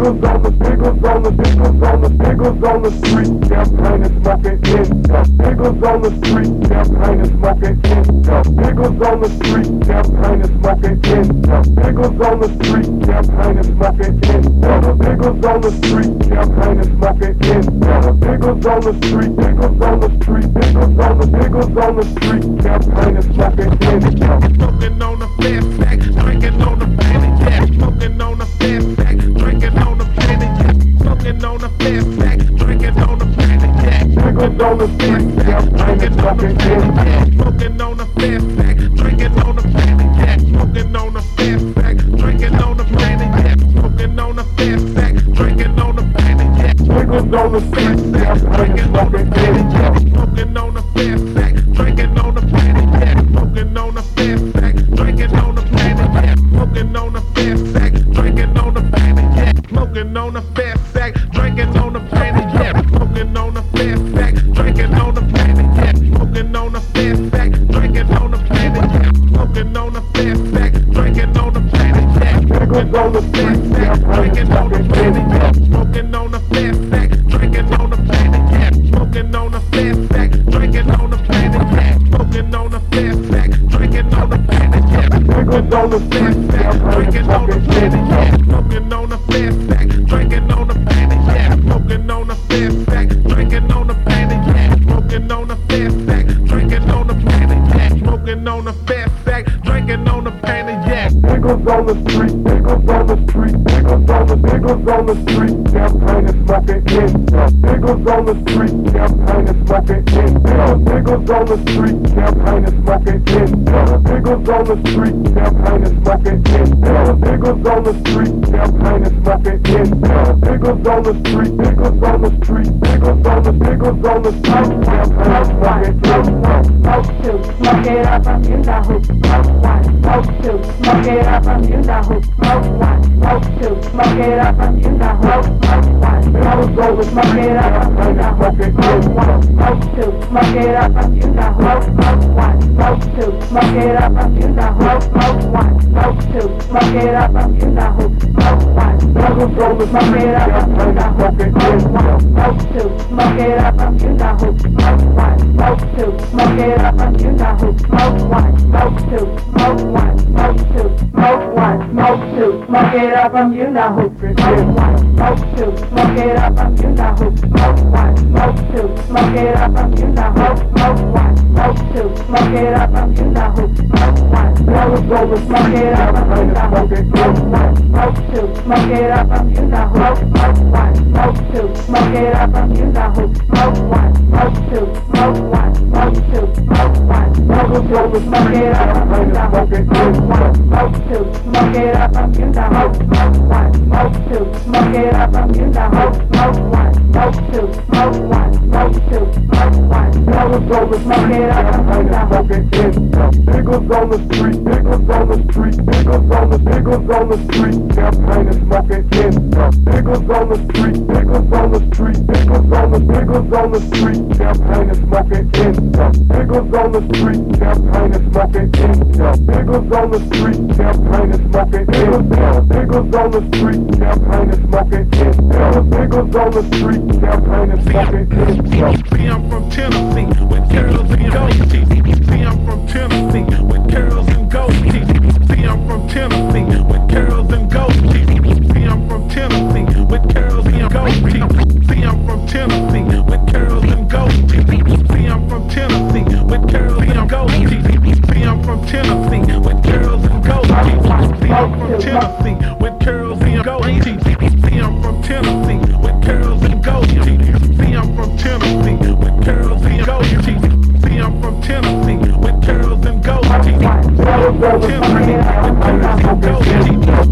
Niggas on the street, champagne and smoking in. Niggas on the street, champagne and smoking in. Niggas on the street, champagne and smoking in. Niggas on the street, champagne and smoking in. Niggas on the street, champagne and smoking in. Niggas on the street, niggas on the street, niggas on the street, champagne and smoking in. Smoking on the fast sack, drinking on the panic jack. Smoking on the fast sack, drinking on the panic jack. Smoking on the fast sack, drinking on the panic jack. Niggas on the street, champagne and smoking in. Smoking on the fast sack, drinking on the panic jack. Smoking on the fast sack, drinking on the panic jack. Smoking on the fast sack, drinking on the panic jack. Niggas on the street, champagne and smoking in. Smoking on the fast sack, drinking on the panic jack. Smoking on the fast sack, drinking on the panic jack. Smoking on the fast sack, drinking on the panic jack. Smoking on the fast sack, drinking on the panic jack. Smoking on the fast sack, drinking on the panic jack. Smoking on the fast sack, drinking on the panic jack. Smoking on the fast sack, drinking on the panic jack. Niggas on the street, champagne and smoking in. Smoking on the fast sack, drinking on the panic jack. Smoking on the fast sack, drinking on the panic jack. Smoking on the fast sack, drinking on the panic jack. Niggas on the street, champagne and smoking in. Smoking on the fast sack, drinking on the panic jack. Smoking on the fast sack, drinking on the panic jack. Smoking on the fast sack, drinking on the panic jack. Smoking on the fast sack, drinking on the panic jack. Niggas on the street, niggas on the street, niggas on the street, champagne and smoking in. Niggas on the street, champagne and smoking in. Niggas on the street, champagne and smoking in. Niggas on the street, champagne and smoking in. Niggas on the street, champagne and smoking in. Niggas on the street, niggas on the street, niggas on the street, champagne and smoking in. Smoke two, smoke it up, I'm in the hoop. Smoke one, smoke two, smoke it up, I'm in the hoop. Smoke one, smoke two, smoke it up, I'm in the hoop. Smoke one, smoke it up, I'm in the hoop. Smoke one, smoke two, smoke it up, I'm in the hoop. Smoke one, smoke two, smoke it up, I'm in the hoop. Smoke one, smoke two, smoke it up, I'm in the hoop. Smoke one, smoke it up, I'm in the hoop. Smoke one, smoke two, smoke it up, I'm in the hoop. Smoke one, smoke two, smoke it up, I'm in the hoop. Smoke one, smoke two, smoke one, smoke two, smoke one, smoke two, smoke it up, I'm in the hoop. Smoke one, smoke two, smoke it up, I'm in the hoop. Smoke one, smoke two, smoke it up, I'm in the hoop. Smoke one, smoke two, smoke it up, I'm in the hoop. Smoke one, smoke it up, I'm in the hoop. Smoke one, smoke two, smoke it up, I'm in the hoop. Smoke one, smoke two, smoke it up, I'm in the hoop. Smoke one, smoke two, smoke one, smoke two, smoke one, smoke two, smoke it up, I'm in the hoop. Smoke one, smoke two, smoke it up, I'm in the hoop. Smoke one, smoke two, smoke it up, I'm in the hoop. Smoke one, smoke two, smoke one, smoke two, smoke one, smoke it up, I'm in the hoop. Niggas on the street, niggas on the street, niggas on the street, champagne and smoking in. Niggas on the street, niggas on the street, niggas on the street, champagne and smoking in. Niggas on the street, champagne and smoking in. Niggas on the street, champagne and smoking in. Niggas on the street, champagne and smoking in. Niggas on the street, champagne and smoking in. See, I'm from Tennessee with curls and gold teeth. See, I'm from Tennessee with curls and gold teeth. See, I'm from Tennessee with curls and gold teeth. See, I'm from Tennessee with curls and gold teeth. See, I'm from Tennessee with curls and gold teeth. See, I'm from Tennessee with curls and gold teeth. See, I'm from Tennessee with curls and gold teeth. See, I'm from Tennessee with curls and gold teeth. See, I'm from Tennessee with curls and gold teeth. See, I'm from Tennessee with curls and gold teeth. See, I'm from Tennessee with curls and gold teeth. Tennessee with curls and gold teeth.